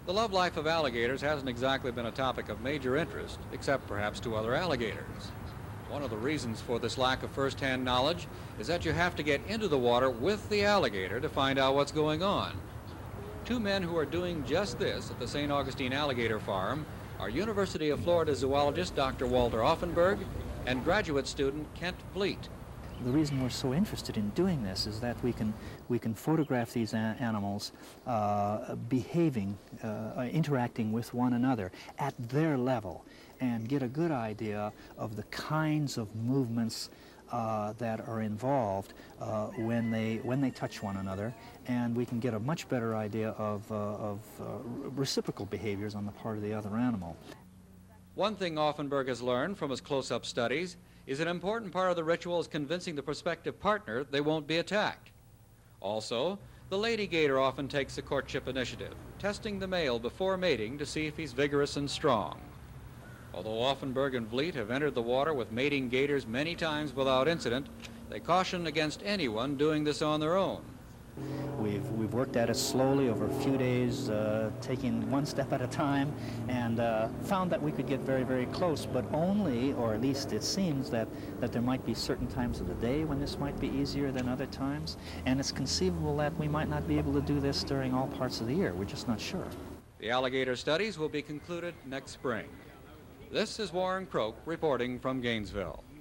The love life of alligators hasn't exactly been a topic of major interest, except perhaps to other alligators. One of the reasons for this lack of first-hand knowledge is that you have to get into the water with the alligator to find out what's going on. Two men who are doing just this at the St. Augustine Alligator Farm are University of Florida zoologist Dr. Walter Offenberg and graduate student Kent Vliet. The reason we're so interested in doing this is that we can photograph these animals behaving, interacting with one another at their level, and get a good idea of the kinds of movements that are involved when they touch one another, and we can get a much better idea of reciprocal behaviors on the part of the other animal. One thing Offenberg has learned from his close-up studies is an important part of the ritual is convincing the prospective partner they won't be attacked. Also, the lady gator often takes the courtship initiative, testing the male before mating to see if he's vigorous and strong. Although Offenberg and Vliet have entered the water with mating gators many times without incident, they caution against anyone doing this on their own. We've worked at it slowly over a few days, taking one step at a time, and found that we could get very, very close, but only, or at least it seems that there might be certain times of the day when this might be easier than other times, and it's conceivable that we might not be able to do this during all parts of the year. We're just not sure. The alligator studies will be concluded next spring. This is Warren Croak reporting from Gainesville.